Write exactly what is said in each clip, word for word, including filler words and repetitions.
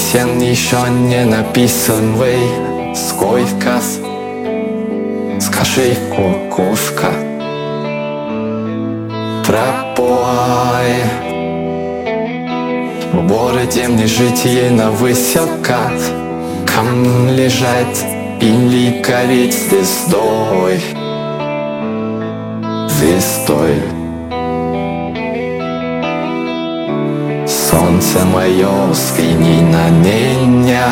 песен еще не написанный. Сколько? Скажи, кукушка, пропой. В городе мне жить ей на высоках, кам лежать или гореть звездой, звездой. Солнце мое, взгляни на меня.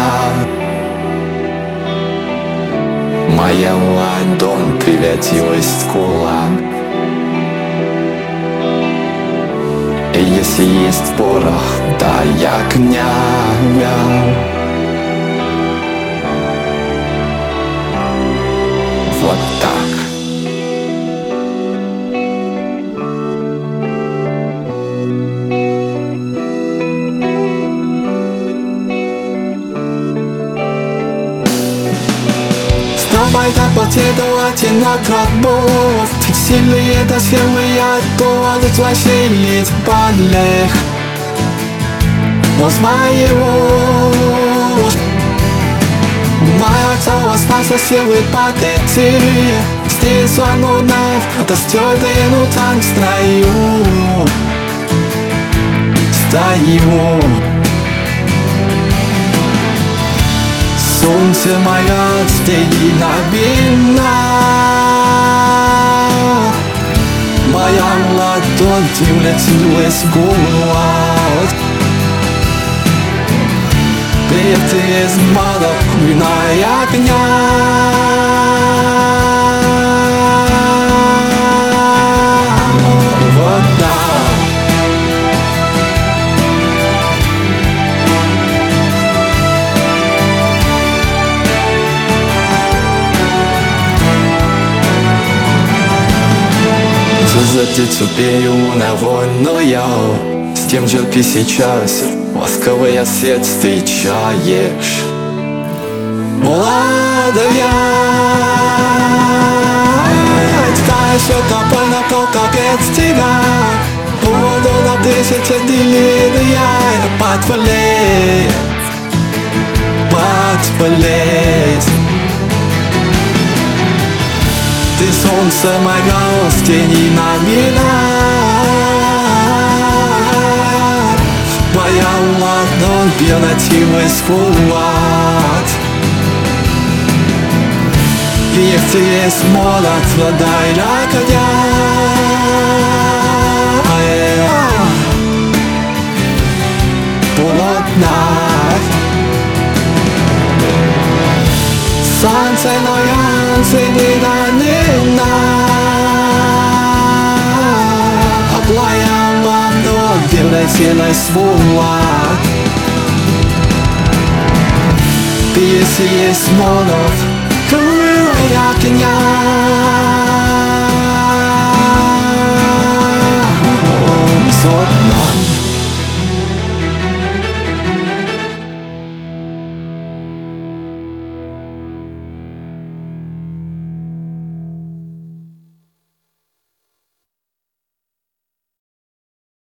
Моя ладонь превратилась в кулак. И если есть порох, дай огня. Вот так. Давай так последовать и на гробов. Сильные до силы я тоже злощелить подлег. Но моего моя цель остался силы потети. Здесь он нав, это стёртые нутан в строю. Стою. Солнце моя, стеги на вина. Моя ладонь превратилась в гулаг. Перед из мадок вина огня. Вот так. За теперь на войну я с тем же ты сейчас ласковый ответ встречаешь. Молодая, знаешь, это больно только без тебя. Буду на тысячи длинная, подвалить, подвалить. Ты солнце мое, стени на меня. Моя ладонь превратилась в кулак. Если есть молот, водай огня. Полотна. Солнце мое, стени на меня. Моя ладонь превратилась в кулак. Если есть молот, крови огня. Вот